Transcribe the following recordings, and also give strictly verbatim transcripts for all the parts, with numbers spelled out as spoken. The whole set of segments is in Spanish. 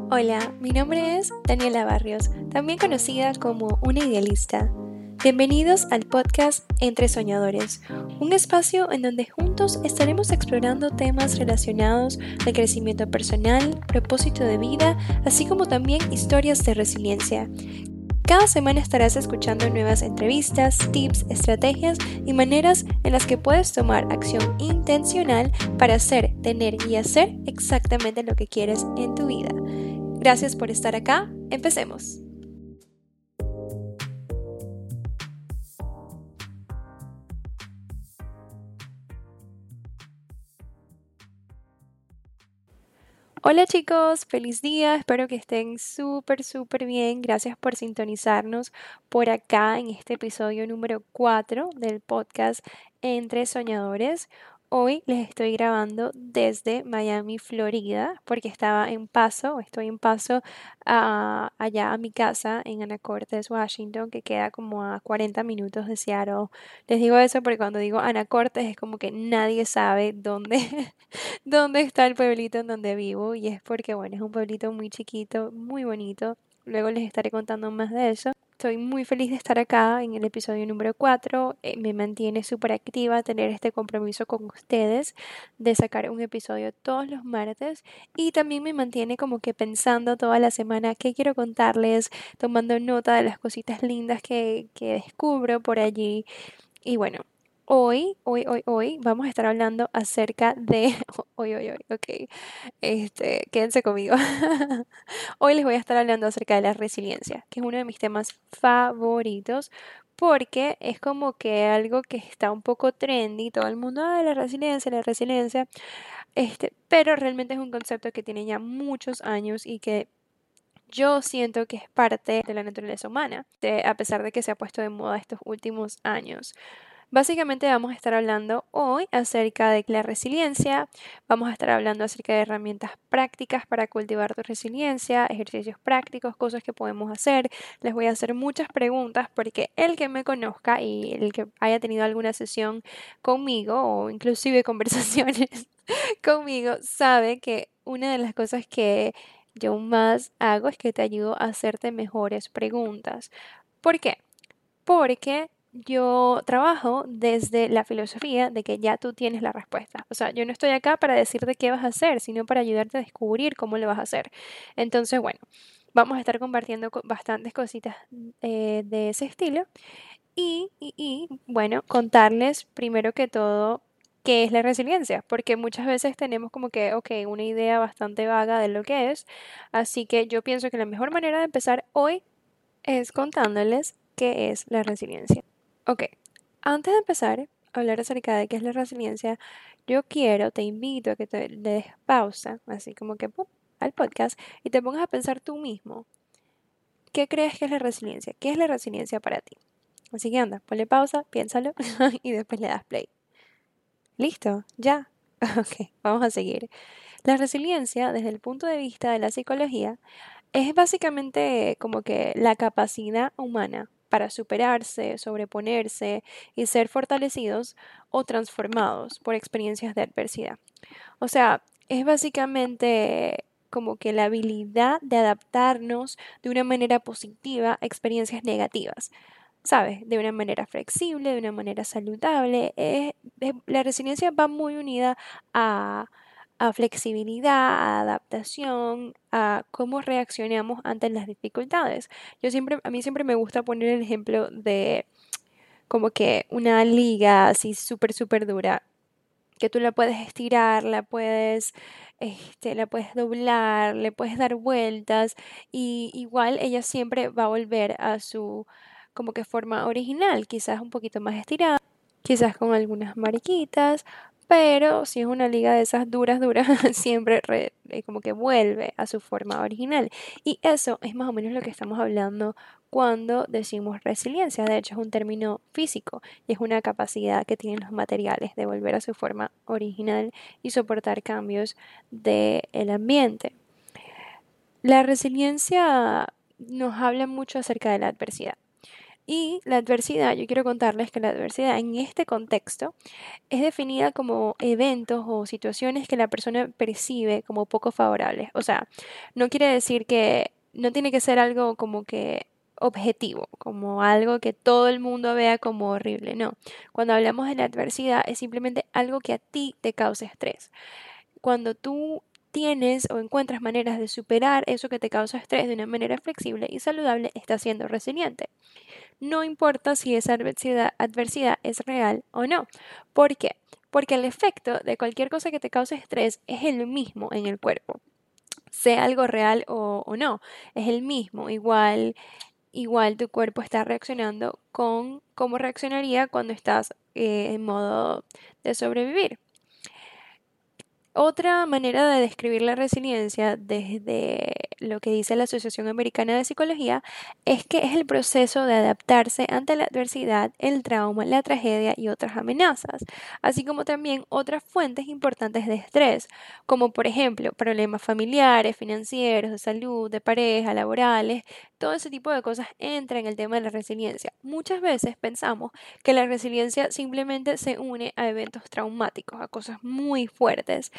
Hola, mi nombre es Daniela Barrios, también conocida como una idealista. Bienvenidos al podcast Entre Soñadores, un espacio en donde juntos estaremos explorando temas relacionados al crecimiento personal, propósito de vida, así como también historias de resiliencia. Cada semana estarás escuchando nuevas entrevistas, tips, estrategias y maneras en las que puedes tomar acción intencional para hacer, tener y hacer exactamente lo que quieres en tu vida. Gracias por estar acá. Empecemos. Hola chicos, feliz día, espero que estén súper, súper bien. Gracias por sintonizarnos por acá en este episodio número cuatro del podcast Entre Soñadores. Hoy les estoy grabando desde Miami, Florida, porque estaba en paso, estoy en paso a- allá a mi casa en Anacortes, Washington, que queda como a cuarenta minutos de Seattle. Les digo eso porque cuando digo Anacortes es como que nadie sabe dónde dónde está el pueblito en donde vivo y es porque, bueno, es un pueblito muy chiquito, muy bonito. Luego les estaré contando más de eso. Estoy muy feliz de estar acá en el episodio número cuatro. Eh, me mantiene súper activa tener este compromiso con ustedes de sacar un episodio todos los martes y también me mantiene como que pensando toda la semana qué quiero contarles, tomando nota de las cositas lindas que, que descubro por allí. Y bueno, hoy, hoy, hoy, hoy vamos a estar hablando acerca de... Hoy, hoy, hoy, ok. Este, quédense conmigo. Hoy les voy a estar hablando acerca de la resiliencia, que es uno de mis temas favoritos, porque es como que algo que está un poco trendy, todo el mundo, ah, la resiliencia, la resiliencia, este, pero realmente es un concepto que tiene ya muchos años y que yo siento que es parte de la naturaleza humana, de- a pesar de que se ha puesto de moda estos últimos años. Básicamente vamos a estar hablando hoy acerca de la resiliencia, vamos a estar hablando acerca de herramientas prácticas para cultivar tu resiliencia, ejercicios prácticos, cosas que podemos hacer. Les voy a hacer muchas preguntas porque el que me conozca y el que haya tenido alguna sesión conmigo o inclusive conversaciones conmigo sabe que una de las cosas que yo más hago es que te ayudo a hacerte mejores preguntas. ¿Por qué? Porque yo trabajo desde la filosofía de que ya tú tienes la respuesta. O sea, yo no estoy acá para decirte qué vas a hacer, sino para ayudarte a descubrir cómo lo vas a hacer. Entonces, bueno, vamos a estar compartiendo co- bastantes cositas eh, de ese estilo. Y, y, y, bueno, contarles primero que todo qué es la resiliencia, porque muchas veces tenemos como que, ok, una idea bastante vaga de lo que es. Así que yo pienso que la mejor manera de empezar hoy es contándoles qué es la resiliencia. Ok, antes de empezar a hablar acerca de qué es la resiliencia, yo quiero, te invito a que te le des pausa, así como que ¡pum!, al podcast y te pongas a pensar tú mismo, ¿qué crees que es la resiliencia? ¿Qué es la resiliencia para ti? Así que anda, ponle pausa, piénsalo y después le das play. ¿Listo? ¿Ya? Ok, vamos a seguir. La resiliencia, desde el punto de vista de la psicología, es básicamente como que la capacidad humana para superarse, sobreponerse y ser fortalecidos o transformados por experiencias de adversidad. O sea, es básicamente como que la habilidad de adaptarnos de una manera positiva a experiencias negativas. ¿Sabes? De una manera flexible, de una manera saludable. Es- es- la resiliencia va muy unida a, a flexibilidad, a adaptación, a cómo reaccionamos ante las dificultades. Yo siempre, a mí siempre me gusta poner el ejemplo de como que una liga así súper, súper dura, que tú la puedes estirar, la puedes, este, la puedes doblar, le puedes dar vueltas y igual ella siempre va a volver a su como que forma original, quizás un poquito más estirada, quizás con algunas mariquitas, pero si es una liga de esas duras, duras, siempre re- eh, como que vuelve a su forma original. Y eso es más o menos lo que estamos hablando cuando decimos resiliencia. De hecho, es un término físico y es una capacidad que tienen los materiales de volver a su forma original y soportar cambios del ambiente. La resiliencia nos habla mucho acerca de la adversidad. Y la adversidad, yo quiero contarles que la adversidad en este contexto es definida como eventos o situaciones que la persona percibe como poco favorables. O sea, no quiere decir que no tiene que ser algo como que objetivo, como algo que todo el mundo vea como horrible. No, cuando hablamos de la adversidad es simplemente algo que a ti te causa estrés. Cuando tú tienes o encuentras maneras de superar eso que te causa estrés de una manera flexible y saludable, estás siendo resiliente. No importa si esa adversidad, adversidad es real o no. ¿Por qué? Porque el efecto de cualquier cosa que te cause estrés es el mismo en el cuerpo, sea algo real o, o no, es el mismo. Igual, igual tu cuerpo está reaccionando con cómo reaccionaría cuando estás eh, en modo de sobrevivir. Otra manera de describir la resiliencia desde lo que dice la Asociación Americana de Psicología es que es el proceso de adaptarse ante la adversidad, el trauma, la tragedia y otras amenazas, así como también otras fuentes importantes de estrés, como por ejemplo problemas familiares, financieros, de salud, de pareja, laborales. Todo ese tipo de cosas entra en el tema de la resiliencia. Muchas veces pensamos que la resiliencia simplemente se une a eventos traumáticos, a cosas muy fuertes,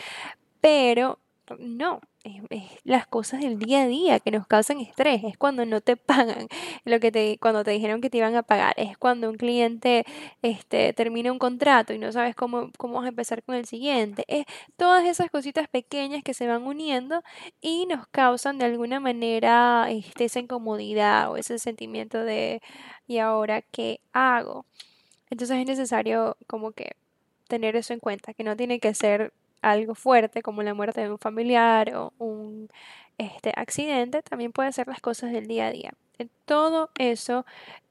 pero no, es, es las cosas del día a día que nos causan estrés, es cuando no te pagan lo que te, cuando te dijeron que te iban a pagar, es cuando un cliente este, termina un contrato y no sabes cómo, cómo vas a empezar con el siguiente, es todas esas cositas pequeñas que se van uniendo y nos causan de alguna manera este, esa incomodidad o ese sentimiento de ¿y ahora qué hago? Entonces es necesario como que tener eso en cuenta, que no tiene que ser algo fuerte como la muerte de un familiar o un este, accidente, también puede ser las cosas del día a día. Eh, Todo eso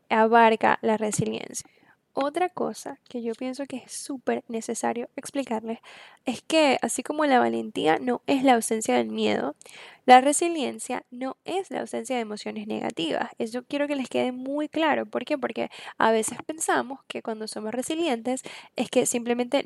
abarca la resiliencia. Otra cosa que yo pienso que es súper necesario explicarles es que así como la valentía no es la ausencia del miedo, la resiliencia no es la ausencia de emociones negativas. Eso quiero que les quede muy claro. ¿Por qué? Porque a veces pensamos que cuando somos resilientes es que simplemente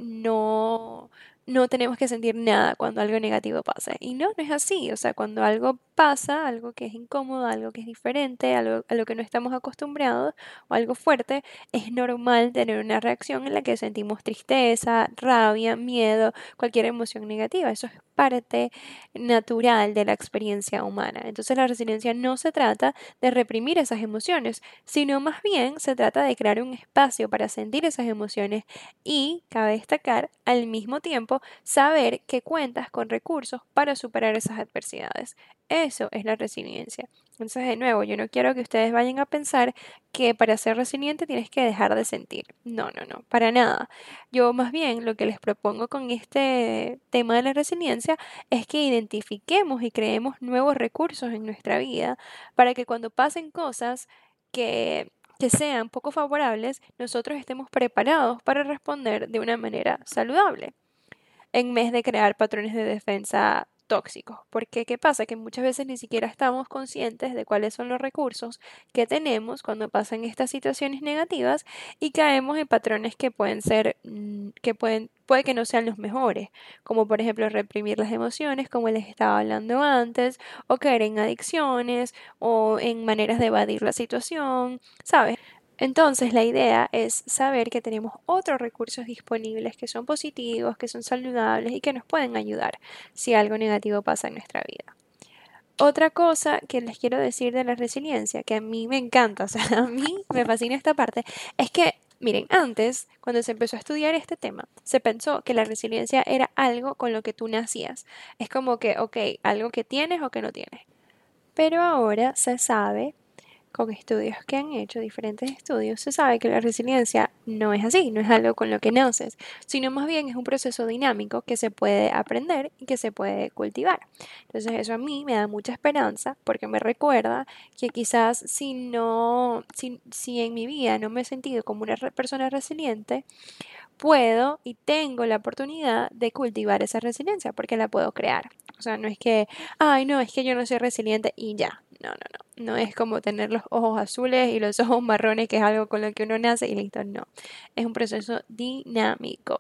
no, no tenemos que sentir nada cuando algo negativo pasa. Y no, no es así. O sea, cuando algo pasa, algo que es incómodo, algo que es diferente, algo a lo que no estamos acostumbrados o algo fuerte, es normal tener una reacción en la que sentimos tristeza, rabia, miedo, cualquier emoción negativa. Eso es parte natural de la experiencia humana. Entonces la resiliencia no se trata de reprimir esas emociones, sino más bien se trata de crear un espacio para sentir esas emociones y, cabe destacar, al mismo tiempo saber que cuentas con recursos para superar esas adversidades. Eso es la resiliencia. Entonces, de nuevo, yo no quiero que ustedes vayan a pensar que para ser resiliente tienes que dejar de sentir. No, no, no, para nada. Yo más bien lo que les propongo con este tema de la resiliencia es que identifiquemos y creemos nuevos recursos en nuestra vida para que cuando pasen cosas que, que sean poco favorables, nosotros estemos preparados para responder de una manera saludable en vez de crear patrones de defensa tóxicos. Porque, ¿qué pasa? Que muchas veces ni siquiera estamos conscientes de cuáles son los recursos que tenemos cuando pasan estas situaciones negativas y caemos en patrones que pueden ser, mm, que pueden, puede que no sean los mejores, como por ejemplo reprimir las emociones, como les estaba hablando antes, o caer en adicciones, o en maneras de evadir la situación, ¿sabes? Entonces, la idea es saber que tenemos otros recursos disponibles que son positivos, que son saludables y que nos pueden ayudar si algo negativo pasa en nuestra vida. Otra cosa que les quiero decir de la resiliencia, que a mí me encanta, o sea, a mí me fascina esta parte, es que, miren, antes, cuando se empezó a estudiar este tema, se pensó que la resiliencia era algo con lo que tú nacías. Es como que, ok, algo que tienes o que no tienes. Pero ahora se sabe con estudios que han hecho, diferentes estudios, se sabe que la resiliencia no es así, no es algo con lo que naces, sino más bien es un proceso dinámico que se puede aprender y que se puede cultivar. Entonces eso a mí me da mucha esperanza porque me recuerda que quizás si no, si, si en mi vida no me he sentido como una re- persona resiliente, puedo y tengo la oportunidad de cultivar esa resiliencia porque la puedo crear. O sea, no es que, ay, no, es que yo no soy resiliente y ya. No, no, no. No es como tener los ojos azules y los ojos marrones, que es algo con lo que uno nace y listo. No. Es un proceso dinámico.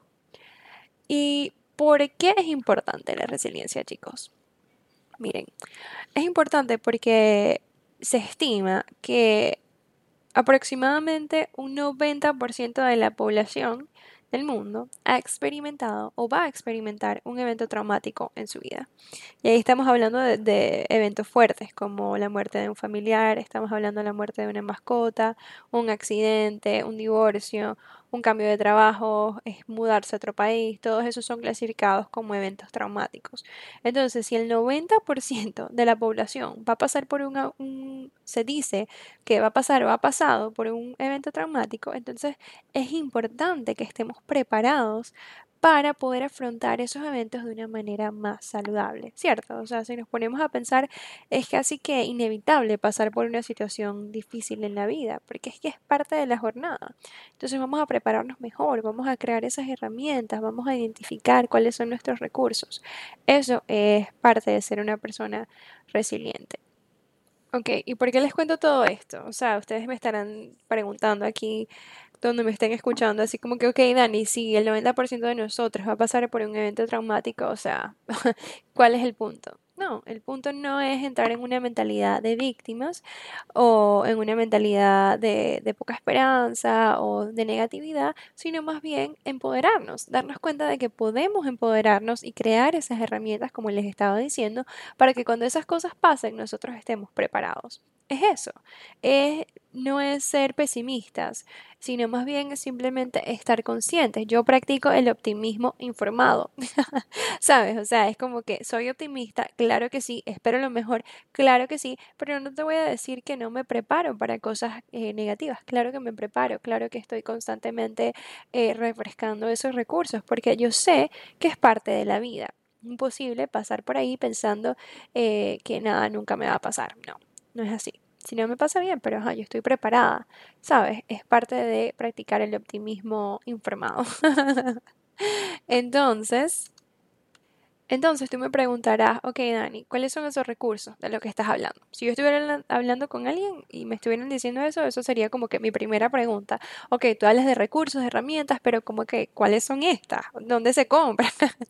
¿Y por qué es importante la resiliencia, chicos? Miren, es importante porque se estima que Aproximadamente un noventa por ciento de la población del mundo ha experimentado o va a experimentar un evento traumático en su vida. Y ahí estamos hablando de, de eventos fuertes como la muerte de un familiar, estamos hablando de la muerte de una mascota, un accidente, un divorcio, un cambio de trabajo, es mudarse a otro país, todos esos son clasificados como eventos traumáticos. Entonces, si el noventa por ciento de la población va a pasar por una, un, se dice que va a pasar o ha pasado por un evento traumático, entonces es importante que estemos preparados para poder afrontar esos eventos de una manera más saludable, ¿cierto? O sea, si nos ponemos a pensar, es casi que inevitable pasar por una situación difícil en la vida, porque es que es parte de la jornada. Entonces vamos a prepararnos mejor, vamos a crear esas herramientas, vamos a identificar cuáles son nuestros recursos. Eso es parte de ser una persona resiliente. Ok, ¿y por qué les cuento todo esto? O sea, ustedes me estarán preguntando aquí donde me estén escuchando, así como que, ok, Dani, si el noventa por ciento de nosotros va a pasar por un evento traumático, o sea, ¿cuál es el punto? No, el punto no es entrar en una mentalidad de víctimas o en una mentalidad de, de poca esperanza o de negatividad, sino más bien empoderarnos, darnos cuenta de que podemos empoderarnos y crear esas herramientas, como les estaba diciendo, para que cuando esas cosas pasen nosotros estemos preparados. Es eso, es, no es ser pesimistas, sino más bien es simplemente estar conscientes. Yo practico el optimismo informado, ¿sabes? O sea, es como que soy optimista, claro que sí, espero lo mejor, claro que sí, pero no te voy a decir que no me preparo para cosas eh, negativas, claro que me preparo, claro que estoy constantemente eh, refrescando esos recursos, porque yo sé que es parte de la vida. Imposible pasar por ahí pensando eh, que nada nunca me va a pasar. No, no es así. Si no me pasa bien, pero ajá, yo estoy preparada, ¿sabes? Es parte de practicar el optimismo informado. Entonces, entonces tú me preguntarás, ok, Dani, ¿cuáles son esos recursos de los que estás hablando? Si yo estuviera habla- hablando con alguien y me estuvieran diciendo eso, eso sería como que mi primera pregunta. Ok, tú hablas de recursos, de herramientas, pero como que, ¿cuáles son estas? ¿Dónde se compran?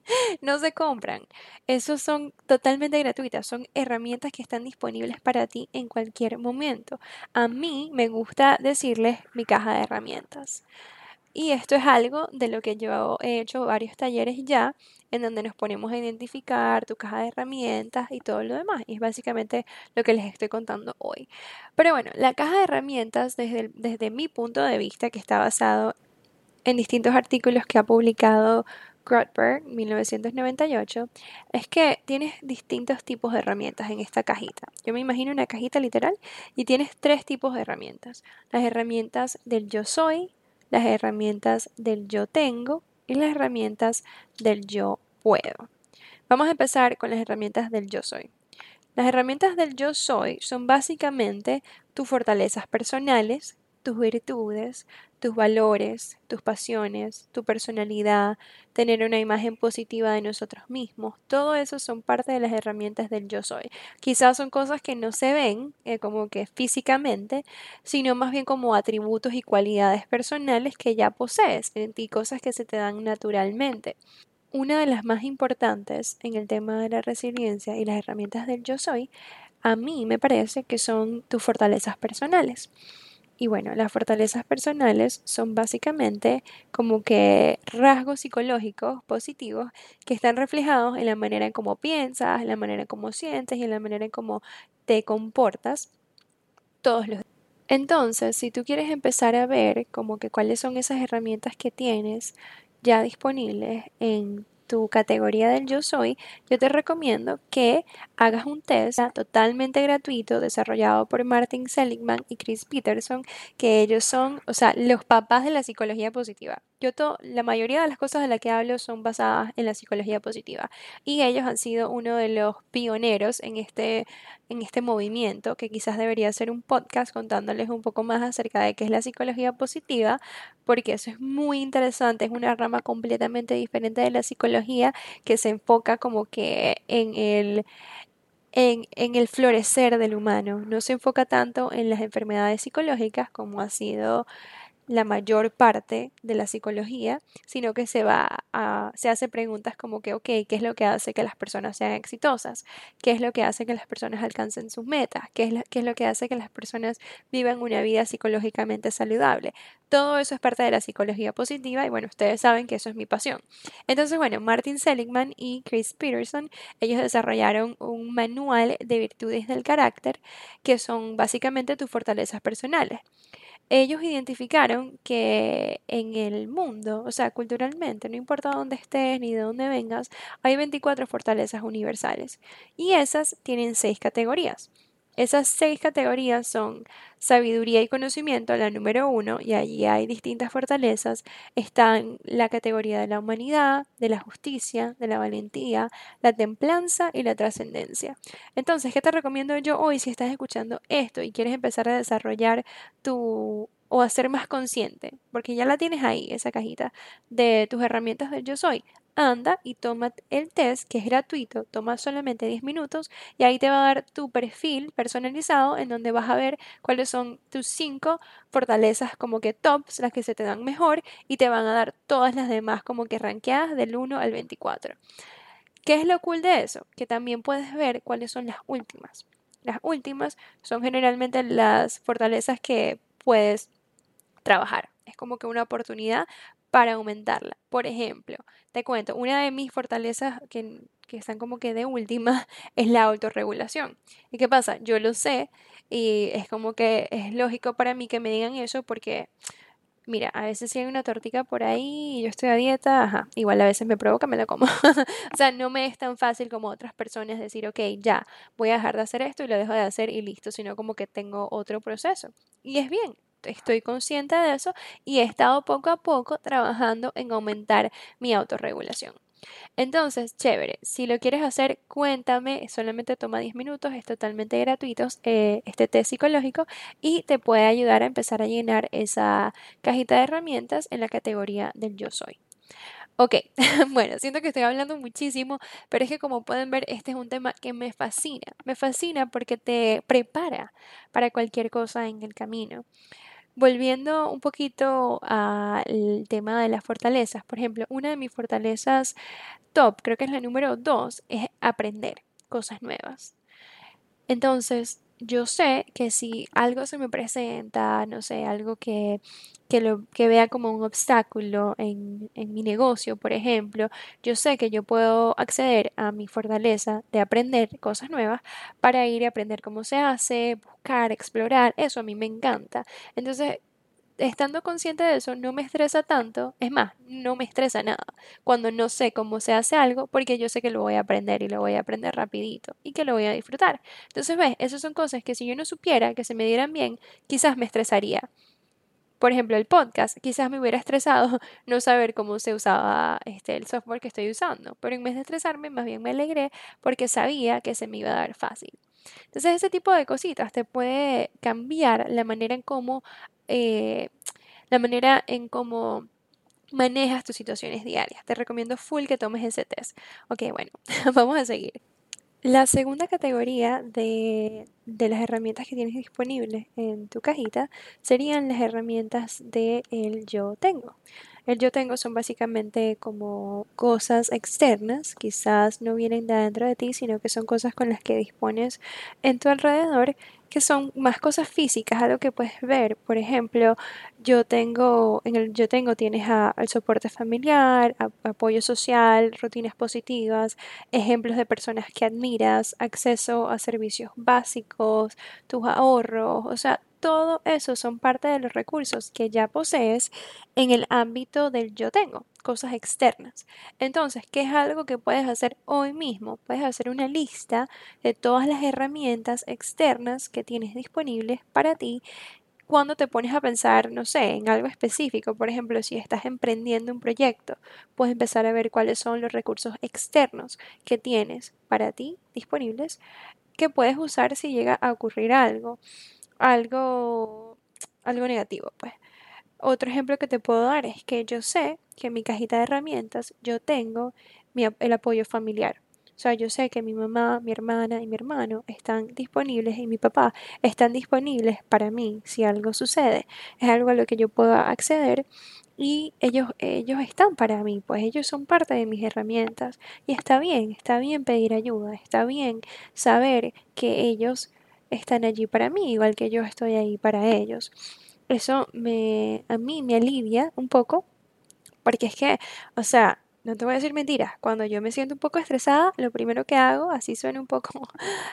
No se compran. Esos son totalmente gratuitas, son herramientas que están disponibles para ti en cualquier momento. A mí me gusta decirles mi caja de herramientas. Y esto es algo de lo que yo he hecho varios talleres ya, en donde nos ponemos a identificar tu caja de herramientas y todo lo demás. Y es básicamente lo que les estoy contando hoy. Pero bueno, la caja de herramientas, desde, el- desde mi punto de vista, que está basado en distintos artículos que ha publicado Grotberg, mil novecientos noventa y ocho, es que tienes distintos tipos de herramientas en esta cajita. Yo me imagino una cajita literal y tienes tres tipos de herramientas. Las herramientas del yo soy, las herramientas del yo tengo y las herramientas del yo puedo. Vamos a empezar con las herramientas del yo soy. Las herramientas del yo soy son básicamente tus fortalezas personales, tus virtudes, tus valores, tus pasiones, tu personalidad, tener una imagen positiva de nosotros mismos. Todo eso son parte de las herramientas del yo soy. Quizás son cosas que no se ven eh, como que físicamente, sino más bien como atributos y cualidades personales que ya posees en ti, cosas que se te dan naturalmente. Una de las más importantes en el tema de la resiliencia y las herramientas del yo soy, a mí me parece que son tus fortalezas personales. Y bueno, las fortalezas personales son básicamente como que rasgos psicológicos positivos que están reflejados en la manera en cómo piensas, en la manera en cómo sientes y en la manera en cómo te comportas todos los días. Entonces, si tú quieres empezar a ver como que cuáles son esas herramientas que tienes ya disponibles en tu categoría del yo soy, yo te recomiendo que hagas un test totalmente gratuito desarrollado por Martin Seligman y Chris Peterson, que ellos son, o sea, los papás de la psicología positiva. Yo to- la mayoría de las cosas de las que hablo son basadas en la psicología positiva y ellos han sido uno de los pioneros en este en este movimiento, que quizás debería ser un podcast contándoles un poco más acerca de qué es la psicología positiva, porque eso es muy interesante, es una rama completamente diferente de la psicología que se enfoca como que en el, en, en el florecer del humano, no se enfoca tanto en las enfermedades psicológicas como ha sido la mayor parte de la psicología, sino que se va a, se hace preguntas como que, ok, ¿qué es lo que hace que las personas sean exitosas? ¿Qué es lo que hace que las personas alcancen sus metas? ¿Qué es, la- qué es lo que hace que las personas vivan una vida psicológicamente saludable? Todo eso es parte de la psicología positiva y bueno, ustedes saben que eso es mi pasión. Entonces, bueno, Martin Seligman y Chris Peterson, ellos desarrollaron un manual de virtudes del carácter que son básicamente tus fortalezas personales. Ellos identificaron que en el mundo, o sea, culturalmente, no importa dónde estés ni de dónde vengas, hay veinticuatro fortalezas universales y esas tienen seis categorías. Esas seis categorías son sabiduría y conocimiento, la número uno, y allí hay distintas fortalezas. Están la categoría de la humanidad, de la justicia, de la valentía, la templanza y la trascendencia. Entonces, ¿qué te recomiendo yo hoy si estás escuchando esto y quieres empezar a desarrollar tu o a ser más consciente, porque ya la tienes ahí, esa cajita de tus herramientas del Yo Soy? Anda y toma el test que es gratuito, toma solamente diez minutos y ahí te va a dar tu perfil personalizado en donde vas a ver cuáles son tus cinco fortalezas como que tops, las que se te dan mejor y te van a dar todas las demás como que rankeadas del uno al veinticuatro. ¿Qué es lo cool de eso? Que también puedes ver cuáles son las últimas. Las últimas son generalmente las fortalezas que puedes trabajar. Es como que una oportunidad para aumentarla. Por ejemplo, te cuento, una de mis fortalezas que, que están como que de última es la autorregulación. ¿Y qué pasa? Yo lo sé y es como que es lógico para mí que me digan eso porque, mira, a veces si hay una tortica por ahí y yo estoy a dieta, ajá, igual a veces me provoca, me la como. O sea, no me es tan fácil como otras personas decir, ok, ya, voy a dejar de hacer esto y lo dejo de hacer y listo, sino como que tengo otro proceso. Y es bien, estoy consciente de eso y he estado poco a poco trabajando en aumentar mi autorregulación. Entonces, chévere, si lo quieres hacer, cuéntame, solamente toma diez minutos, es totalmente gratuito, eh, este test psicológico y te puede ayudar a empezar a llenar esa cajita de herramientas en la categoría del Yo Soy. Ok, bueno, siento que estoy hablando muchísimo, pero es que como pueden ver, este es un tema que me fascina. Me fascina porque te prepara para cualquier cosa en el camino. Volviendo un poquito al tema de las fortalezas, por ejemplo, una de mis fortalezas top, creo que es la número dos, es aprender cosas nuevas. Entonces, yo sé que si algo se me presenta, no sé, algo que, que lo que vea como un obstáculo en, en mi negocio, por ejemplo, yo sé que yo puedo acceder a mi fortaleza de aprender cosas nuevas para ir a aprender cómo se hace, buscar, explorar. Eso a mí me encanta. Entonces, estando consciente de eso, no me estresa tanto, es más, no me estresa nada cuando no sé cómo se hace algo, porque yo sé que lo voy a aprender y lo voy a aprender rapidito y que lo voy a disfrutar. Entonces, ves, esas son cosas que si yo no supiera que se me dieran bien, quizás me estresaría. Por ejemplo, el podcast, quizás me hubiera estresado no saber cómo se usaba este, el software que estoy usando, pero en vez de estresarme, más bien me alegré porque sabía que se me iba a dar fácil. Entonces, ese tipo de cositas te puede cambiar la manera en cómo, eh, la manera en cómo manejas tus situaciones diarias. Te recomiendo full que tomes ese test. Ok, bueno, vamos a seguir. La segunda categoría de, de las herramientas que tienes disponibles en tu cajita serían las herramientas de el yo tengo. El yo tengo son básicamente como cosas externas, quizás no vienen de adentro de ti, sino que son cosas con las que dispones en tu alrededor, que son más cosas físicas, algo que puedes ver. Por ejemplo, yo tengo, en el yo tengo tienes a- al soporte familiar, a- apoyo social, rutinas positivas, ejemplos de personas que admiras, acceso a servicios básicos, tus ahorros, o sea, todo eso son parte de los recursos que ya posees en el ámbito del yo tengo, cosas externas. Entonces, ¿qué es algo que puedes hacer hoy mismo? Puedes hacer una lista de todas las herramientas externas que tienes disponibles para ti cuando te pones a pensar, no sé, en algo específico. Por ejemplo, si estás emprendiendo un proyecto, puedes empezar a ver cuáles son los recursos externos que tienes para ti disponibles que puedes usar si llega a ocurrir algo, algo, algo negativo, pues. Otro ejemplo que te puedo dar es que yo sé que en mi cajita de herramientas yo tengo mi, el apoyo familiar. O sea, yo sé que mi mamá, mi hermana y mi hermano están disponibles y mi papá están disponibles para mí si algo sucede. Es algo a lo que yo puedo acceder y ellos, ellos están para mí, pues ellos son parte de mis herramientas. Y está bien, está bien pedir ayuda, está bien saber que ellos están allí para mí, igual que yo estoy ahí para ellos. Eso me, a mí me alivia un poco, porque es que, o sea, no te voy a decir mentiras, cuando yo me siento un poco estresada, lo primero que hago, así suena un poco,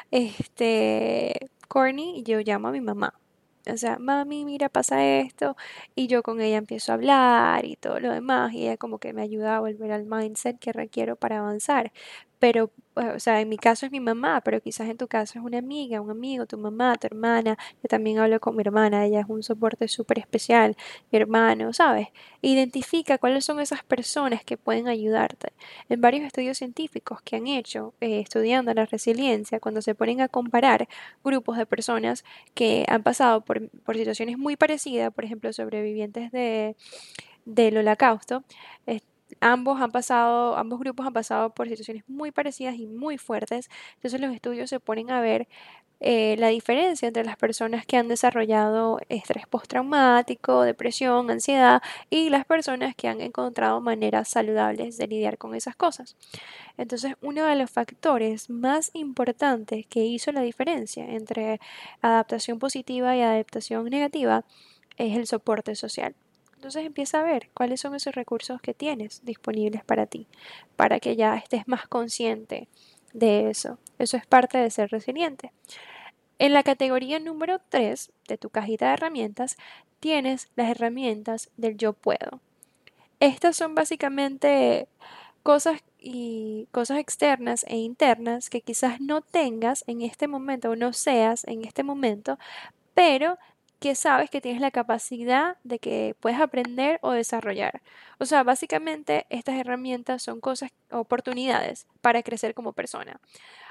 este, corny, yo llamo a mi mamá. O sea, mami, mira, pasa esto, y yo con ella empiezo a hablar y todo lo demás, y ella como que me ayuda a volver al mindset que requiero para avanzar. Pero, eh, o sea, en mi caso es mi mamá, pero quizás en tu caso es una amiga, un amigo, tu mamá, tu hermana. Yo también hablo con mi hermana, ella es un soporte súper especial, mi hermano, ¿sabes? Identifica cuáles son esas personas que pueden ayudarte. En varios estudios científicos que han hecho eh, estudiando la resiliencia, cuando se ponen a comparar grupos de personas que han pasado por, por situaciones muy parecidas, por ejemplo, sobrevivientes de, del holocausto, eh, ambos han pasado, ambos grupos han pasado por situaciones muy parecidas y muy fuertes. Entonces los estudios se ponen a ver eh, la diferencia entre las personas que han desarrollado estrés postraumático, depresión, ansiedad y las personas que han encontrado maneras saludables de lidiar con esas cosas. Entonces, uno de los factores más importantes que hizo la diferencia entre adaptación positiva y adaptación negativa es el soporte social. Entonces empieza a ver cuáles son esos recursos que tienes disponibles para ti, para que ya estés más consciente de eso. Eso es parte de ser resiliente. En la categoría número tres de tu cajita de herramientas tienes las herramientas del yo puedo. Estas son básicamente cosas y cosas externas e internas que quizás no tengas en este momento o no seas en este momento, pero que sabes que tienes la capacidad de que puedes aprender o desarrollar. O sea, básicamente estas herramientas son cosas, oportunidades para crecer como persona.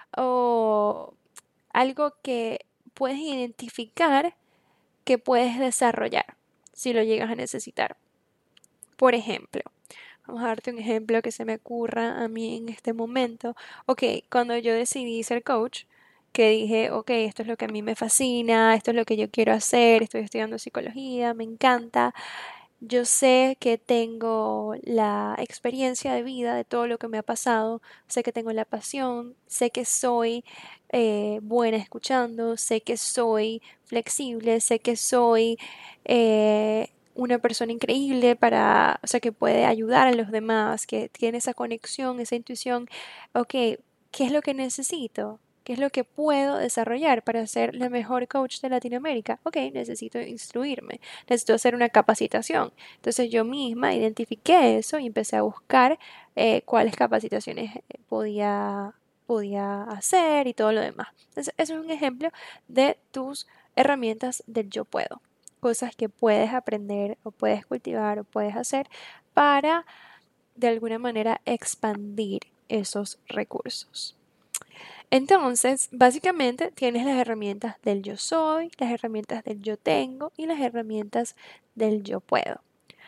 O algo que puedes identificar que puedes desarrollar si lo llegas a necesitar. Por ejemplo, vamos a darte un ejemplo que se me ocurra a mí en este momento. Ok, cuando yo decidí ser coach, que dije, ok, esto es lo que a mí me fascina, esto es lo que yo quiero hacer, estoy estudiando psicología, me encanta. Yo sé que tengo la experiencia de vida de todo lo que me ha pasado, sé que tengo la pasión, sé que soy eh, buena escuchando, sé que soy flexible, sé que soy eh, una persona increíble para, o sea, que puede ayudar a los demás, que tiene esa conexión, esa intuición. Ok, ¿qué es lo que necesito? ¿Qué es lo que puedo desarrollar para ser la mejor coach de Latinoamérica? Ok, necesito instruirme, necesito hacer una capacitación. Entonces yo misma identifiqué eso y empecé a buscar eh, cuáles capacitaciones eh, podía, podía hacer y todo lo demás. Entonces eso es un ejemplo de tus herramientas del yo puedo. Cosas que puedes aprender o puedes cultivar o puedes hacer para de alguna manera expandir esos recursos. Entonces, básicamente tienes las herramientas del yo soy, las herramientas del yo tengo y las herramientas del yo puedo.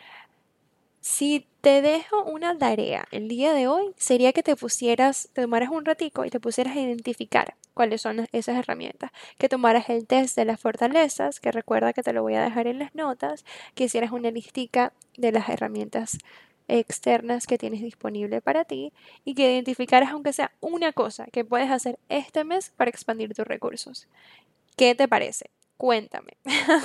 Si te dejo una tarea el día de hoy, sería que te pusieras, te tomaras un ratico y te pusieras a identificar cuáles son esas herramientas. Que tomaras el test de las fortalezas, que recuerda que te lo voy a dejar en las notas, que hicieras una listica de las herramientas externas que tienes disponible para ti y que identificaras aunque sea una cosa que puedes hacer este mes para expandir tus recursos. ¿Qué te parece? Cuéntame.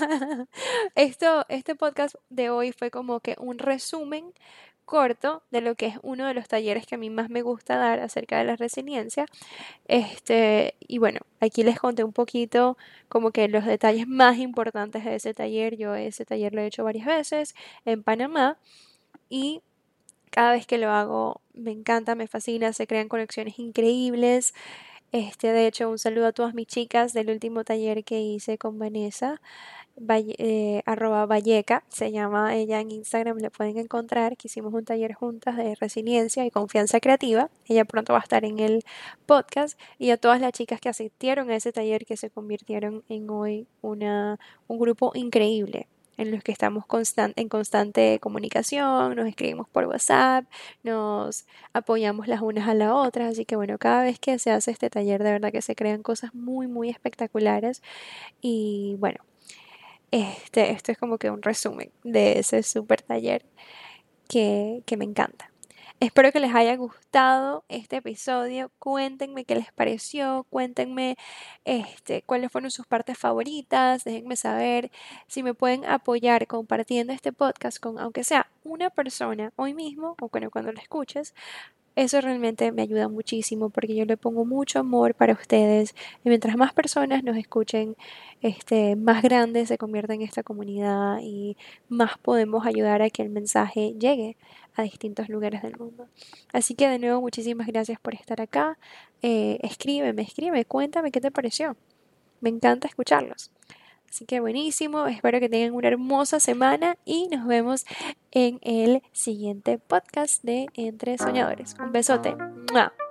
Esto, este podcast de hoy fue como que un resumen corto de lo que es uno de los talleres que a mí más me gusta dar acerca de la resiliencia. Este, y bueno, aquí les conté un poquito como que los detalles más importantes de ese taller. Yo ese taller lo he hecho varias veces en Panamá y cada vez que lo hago me encanta, me fascina, se crean conexiones increíbles. Este, de hecho, un saludo a todas mis chicas del último taller que hice con Vanessa, Valle- eh, arroba Valleca, se llama ella en Instagram, le pueden encontrar, que hicimos un taller juntas de resiliencia y confianza creativa. Ella pronto va a estar en el podcast y a todas las chicas que asistieron a ese taller que se convirtieron en hoy una, un grupo increíble. en los que estamos constan- en constante comunicación, nos escribimos por WhatsApp, nos apoyamos las unas a las otras, así que bueno, cada vez que se hace este taller de verdad que se crean cosas muy muy espectaculares y bueno, este, esto es como que un resumen de ese super taller que, que me encanta. Espero que les haya gustado este episodio. Cuéntenme qué les pareció, cuéntenme este, cuáles fueron sus partes favoritas, déjenme saber si me pueden apoyar compartiendo este podcast con aunque sea una persona hoy mismo o bueno, cuando lo escuches. Eso realmente me ayuda muchísimo porque yo le pongo mucho amor para ustedes y mientras más personas nos escuchen, este, más grande se convierte en esta comunidad y más podemos ayudar a que el mensaje llegue a distintos lugares del mundo. Así que de nuevo muchísimas gracias por estar acá. Eh, escríbeme, escríbeme, cuéntame qué te pareció. Me encanta escucharlos. Así que buenísimo, espero que tengan una hermosa semana y nos vemos en el siguiente podcast de Entre Soñadores. Un besote. ¡Mua!